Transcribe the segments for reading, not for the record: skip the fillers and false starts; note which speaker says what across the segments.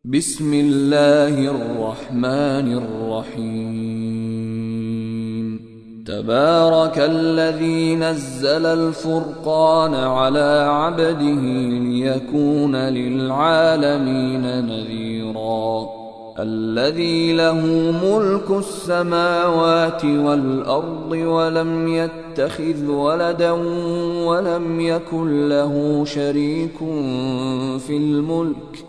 Speaker 1: بسم الله الرحمن الرحيم. تبارك الذي نزل الفرقان على عبده ليكون للعالمين نذيرا. الذي له ملك السماوات والأرض ولم يتخذ ولدا ولم يكن له شريك في الملك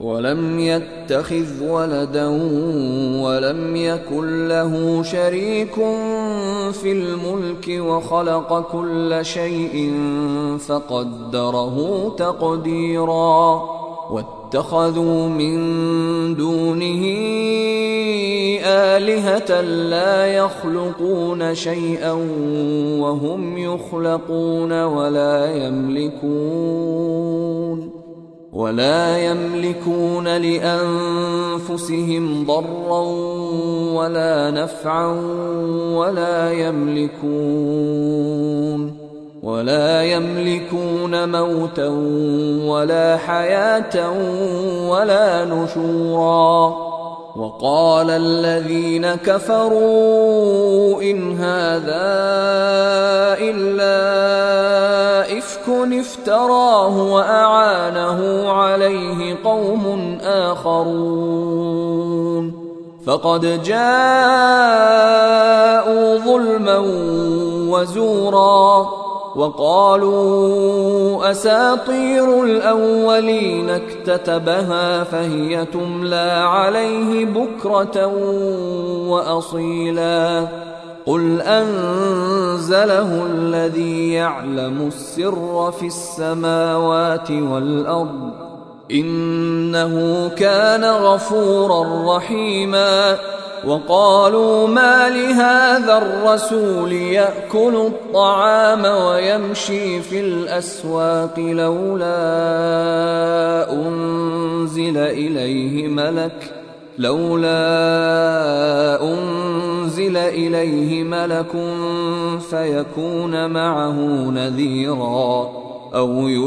Speaker 1: وخلق كل شيء فقدره تقديرا. واتخذوا من دونه آلهة لا يخلقون شيئا وهم يخلقون ولا يملكون لأنفسهم ضرا ولا نفعا ولا يملكون موتا ولا حياة ولا نشورا. وقال الذين كفروا إن هذا إلا إفك افتراه وأعانه عليه قوم آخرون فقد جاءوا ظلما وزورا. وقالوا أساطير الأولين اكتتبها فهي تملى عليه بكرة وأصيلا. قل أنزله الذي يعلم السر في السماوات والأرض إنه كان غفورا رحيما. وقالوا ما لهذا الرسول يأكل الطعام ويمشي في الأسواق لولا أنزل إليه ملك فيكون معه نذيرا أو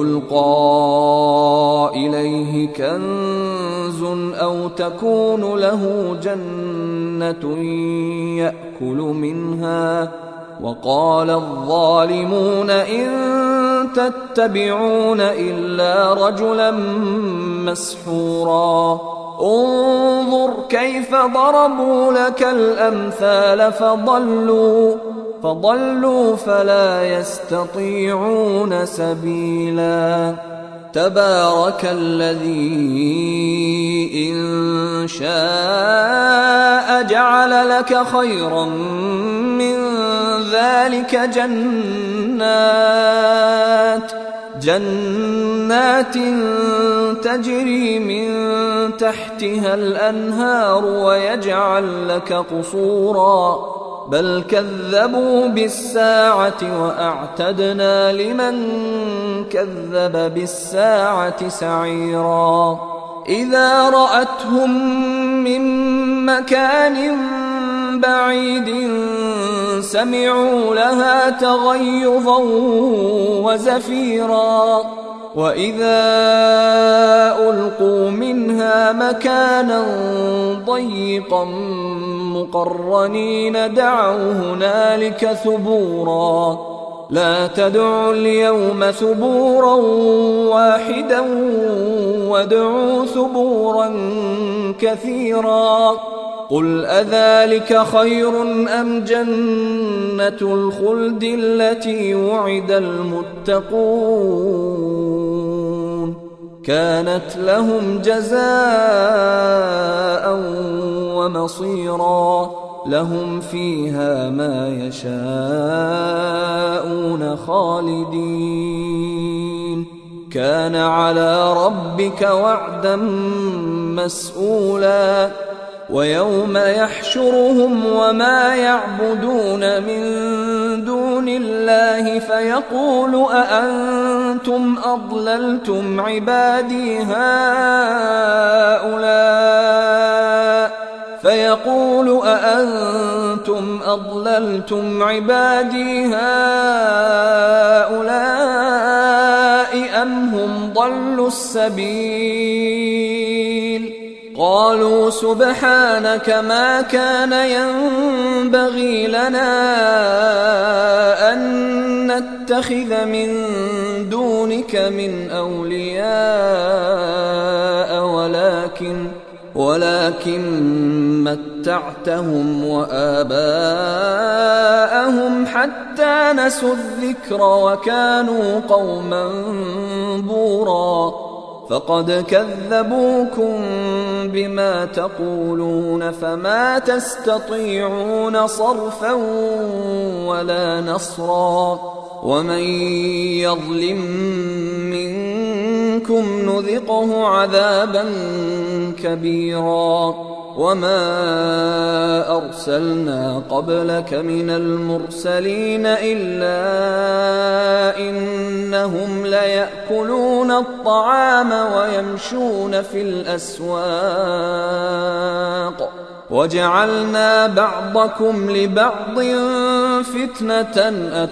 Speaker 1: يلقى إليه كنز أو تكون له جنة يأكل منها. وقال الظالمون إن تتبعون إلا رجلا مسحورا. انظر كيف ضربوا لك الأمثال فضلوا فلا يستطيعون سبيلا. تبارك الذي إن شاء جعل لك خيرا من ذلك جنات تجري من تحتها الأنهار ويجعل لك قصورا. بل كذبوا بالساعة وأعتدنا لمن كذب بالساعة سعيرا. إذا رأتهم من مكان بعيد سمعوا لها تغيظا وزفيرا. وإذا ألقوا منها مكانا ضيقا مقرنين دعوا هنالك ثبورا. لا تدعوا اليوم ثبورا واحدا وادعوا ثبورا كثيرا. قل أذلك خير أم جنة الخلد التي وعد المتقون كانت لهم جزاء ومصيرا. لهم فيها ما يشاءون خالدين كان على ربك وعدا مسئولا. ويوم يحشرهم وما يعبدون من دون الله فيقول أأنتم أضللتم عبادي هؤلاء أم هم ضلوا السبيل قالوا سبحانك ما كان ينبغي لنا أن نتخذ من دونك من أولياء ولكن متعتهم وآباءهم حتى نسوا الذكر وكانوا قوما بورا فقد كذبوكم بما تقولون فما تستطيعون صرفا ولا نصرا ومن يظلم منكم نذقه عذابا كبيرا وما أرسلنا قبلك من المرسلين إلا إنهم ليأكلون الطعام ويمشون في الأسواق وجعلنا بعضكم لبعض فتنة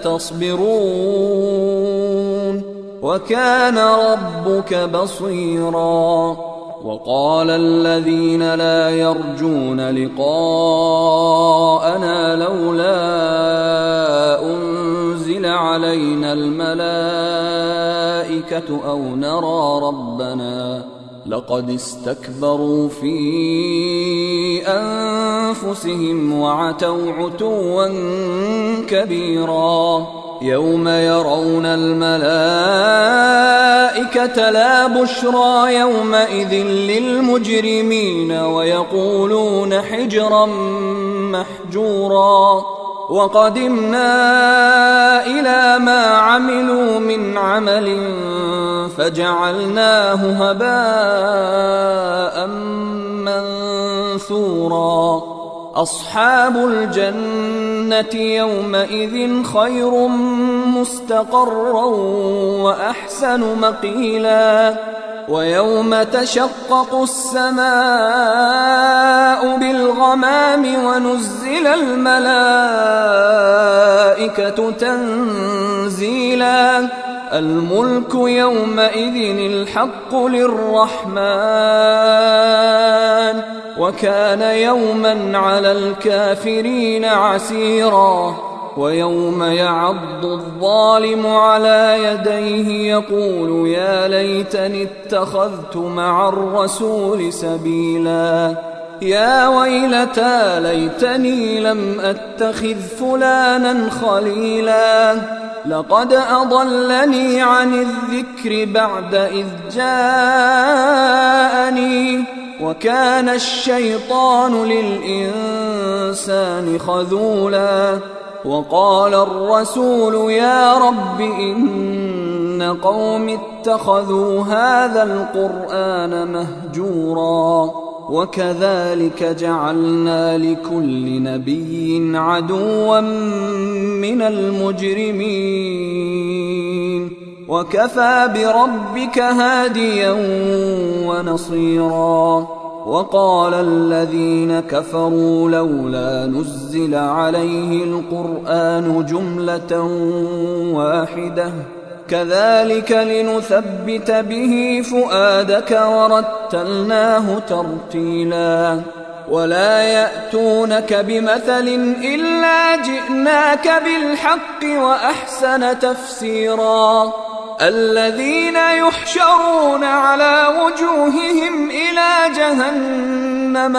Speaker 1: أتصبرون وكان ربك بصيرا وقال الذين لا يرجون لقاءنا لولا أنزل علينا الملائكة أو نرى ربنا لقد استكبروا في أنفسهم وعتوا عتوا كبيرا يوم يرون الملائكة لا بشرى يومئذ للمجرمين ويقولون حجرا محجورا وقدمنا إلى ما عملوا من عمل فجعلناه هباء منثورا أصحاب الجنة يومئذ خير مستقرا وأحسن مقيلا ويوم تشقق السماء بالغمام ونزل الملائكة تنزيلا الملك يومئذ الحق للرحمن وكان يوما على الكافرين عسيرا ويوم يعض الظالم على يديه يقول يا ليتني اتخذت مع الرسول سبيلا يا ويلتى ليتني لم أتخذ فلانا خليلا لقد أضلني عن الذكر بعد إذ جاءني وكان الشيطان للإنسان خذولا وقال الرسول يا رب إن قوم اتخذوا هذا القرآن مهجورا وكذلك جعلنا لكل نبي عدوا من المجرمين وكفى بربك هاديا ونصيرا وقال الذين كفروا لولا نزل عليه القرآن جملة واحدة كذلك لنثبت به فؤادك ورتلناه ترتيلا ولا يأتونك بمثل إلا جئناك بالحق وأحسن تفسيرا الذين يحشرون على وجوههم إلى جهنم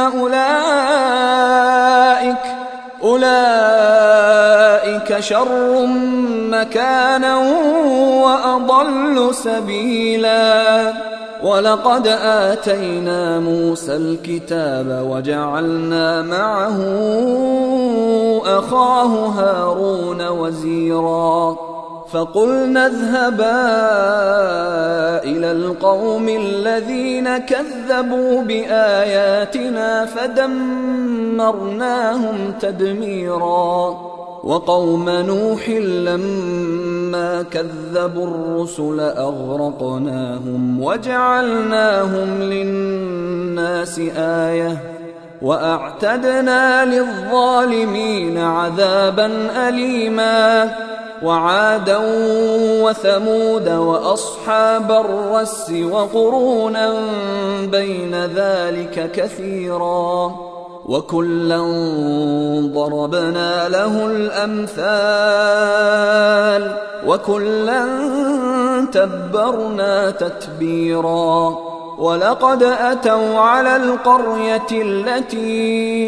Speaker 1: أولئك شر مكانا وأضل سبيلا ولقد آتينا موسى الكتاب وجعلنا معه أخاه هارون وزيرا فقلنا اذهبا إلى القوم الذين كذبوا بآياتنا فدمرناهم تدميرا وقوم نوح لما كذبوا الرسل أغرقناهم وجعلناهم للناس آية وأعتدنا للظالمين عذابا أليما وعادا وثمود وأصحاب الرس وقرونا بين ذلك كثيرا وكلا ضربنا له الأمثال وكلا تبرنا تتبيرا ولقد أتوا على القرية التي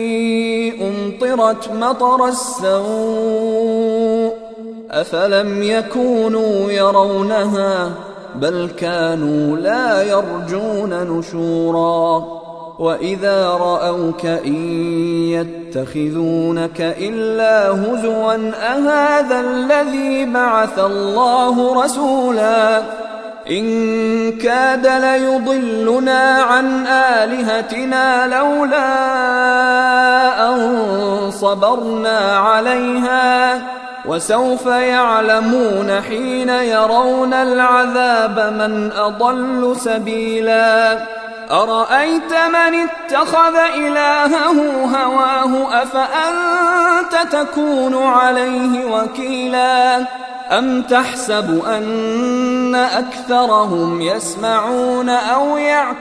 Speaker 1: أمطرت مطر السوء أفلم يكونوا يرونها بل كانوا لا يرجون نشورا وإذا رأوك إن يتخذونك إلا هزوا أهذا الذي بعث الله رسولا إن كاد ليضلنا عن آلهتنا لولا أن صبرنا عليها وسوف يعلمون حين يرون العذاب من أضل سبيلا أرأيت من اتخذ إلهه هواه أفأنت تكون عليه وكيلا أم تحسب أن أكثرهم يسمعون أو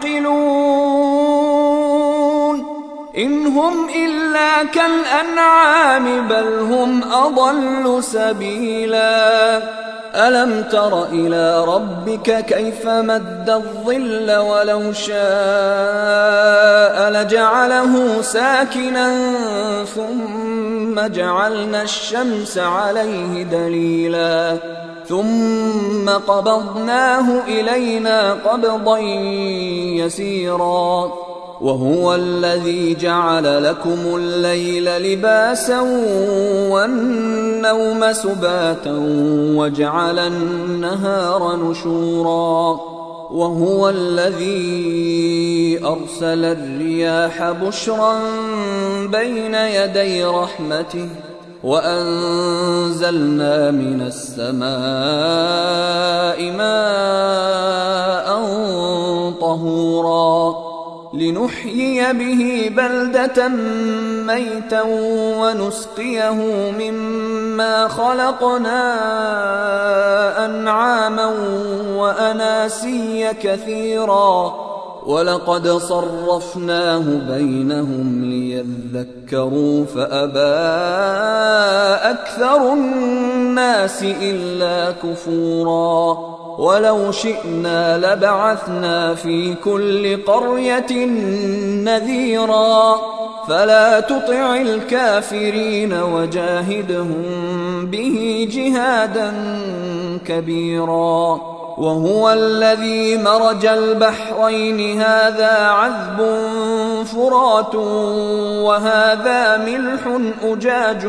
Speaker 1: يعقلون إن هم إلا كالأنعام بل هم أضل سبيلا ألم تر إلى ربك كيف مد الظل ولو شاء لجعله ساكنا ثم جعلنا الشمس عليه دليلا ثم قبضناه إلينا قبضا يسيرا وهو الذي جعل لكم الليل لباسا والنوم سباتا وجعل النهار نشورا وهو الذي أرسل الرياح بشرا بين يدي رحمته وأنزلنا من السماء ماء طهورا لنحيي به بلدة ميتا ونسقيه مما خلقنا أنعاما وأناسيا كثيرا ولقد صرفناه بينهم ليذكروا فأبى أكثر الناس إلا كفورا ولو شئنا لبعثنا في كل قرية نذيرا فلا تطع الكافرين وجاهدهم به جهادا كبيرا وهو الذي مرج البحرين هذا عذب فرات وهذا ملح أجاج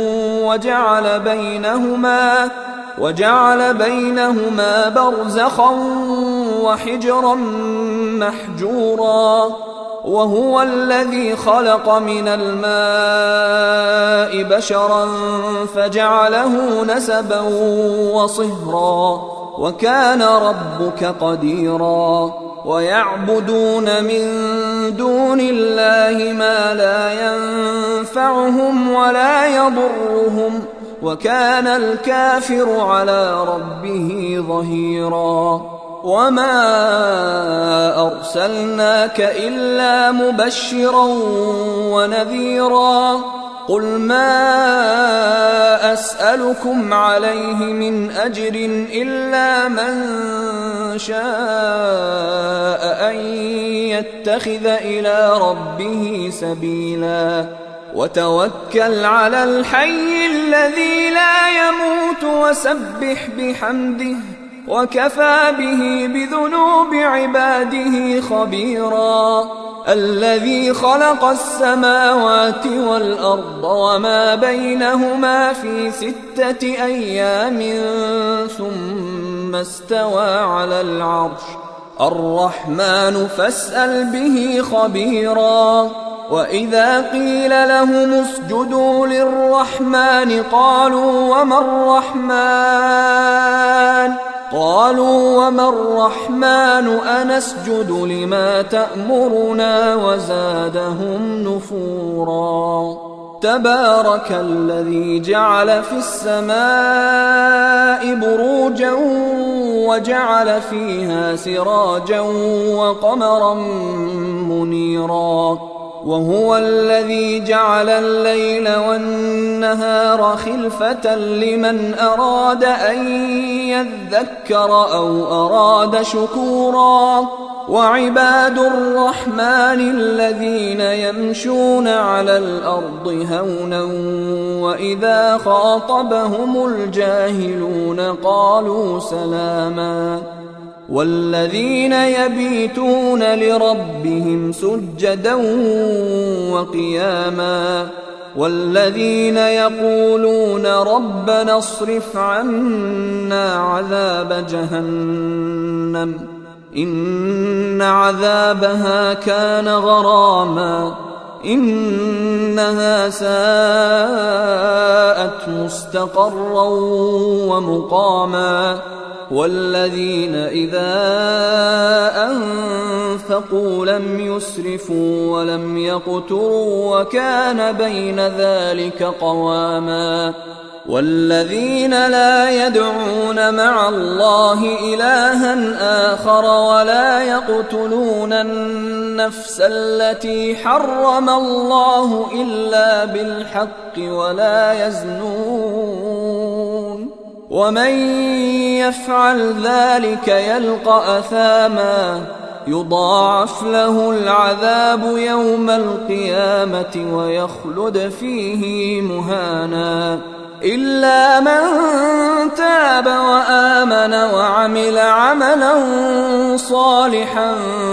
Speaker 1: وجعل بينهما برزخا وحجرا محجورا وهو الذي خلق من الماء بشرا فجعله نسبا وصهرا وكان ربك قديرا ويعبدون من دون الله ما لا ينفعهم ولا يضرهم وكان الكافر على ربه ظهيرا وما أرسلناك إلا مبشرا ونذيرا قل ما أسألكم عليه من أجر إلا من شاء أن يتخذ إلى ربه سبيلا وتوكل على الحي الذي لا يموت وسبح بحمده وكفى به بذنوب عباده خبيرا الذي خلق السماوات والأرض وما بينهما في 6 أيام ثم استوى على العرش الرحمن فاسأل به خبيرا وإذا قيل لهم اسجدوا للرحمن قالوا وما الرحمن أنسجد لما تأمرنا وزادهم نفورا تبارك الذي جعل في السماء بروجا وجعل فيها سراجا وقمرا منيرا وهو الذي جعل الليل والنهار خلفة لمن أراد أن يذكر أو أراد شكورا وعباد الرحمن الذين يمشون على الأرض هونا وإذا خاطبهم الجاهلون قالوا سلاما والذين يبيتون لربهم سجدا وقياما والذين يقولون ربنا اصرف عنا عذاب جهنم إن عذابها كان غراما إنها ساءت مستقرا ومقاما والذين إذا أنفقوا لم يسرفوا ولم يقتروا وكان بين ذلك قواما والذين لا يدعون مع الله إلها آخر ولا يقتلون النفس التي حرم الله إلا بالحق ولا يزنون ومن يفعل ذلك يلقى أثاما يضاعف له العذاب يوم القيامة ويخلد فيه مهانا إلا من تاب وآمن وعمل عملا صالحا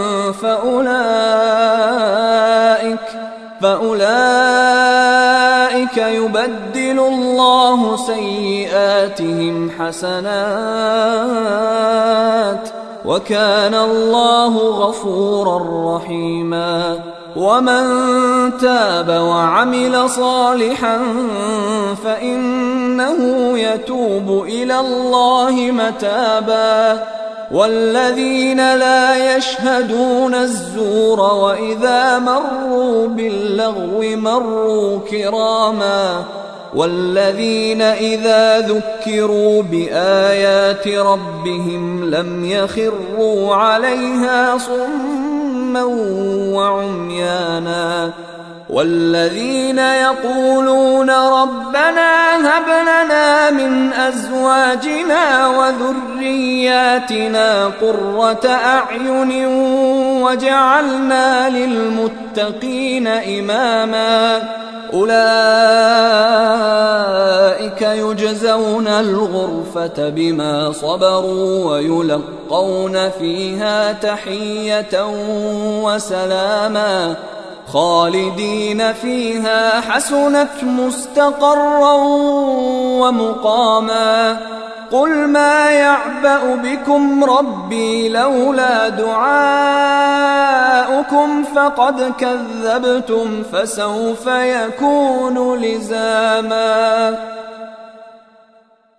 Speaker 1: فأولئك يبدل الله سيئاتهم حسنات وكان الله غفورا رحيما ومن تاب وعمل صالحا فإنه يتوب إلى الله متابا والذين لا يشهدون الزور وإذا مروا باللغو مروا كراما والذين إذا ذكروا بآيات ربهم لم يخروا عليها صما وعميانا والذين يقولون ربنا هب لنا من أزواجنا وذرياتنا قرة أعين وجعلنا للمتقين إماما أولئك يجزون الغرفة بما صبروا ويلقون فيها تحية وسلاما خالدين فيها حسنت مستقرا ومقاما قل ما يعبأ بكم ربي لولا دعاؤكم فقد كذبتم فسوف يكون لزاما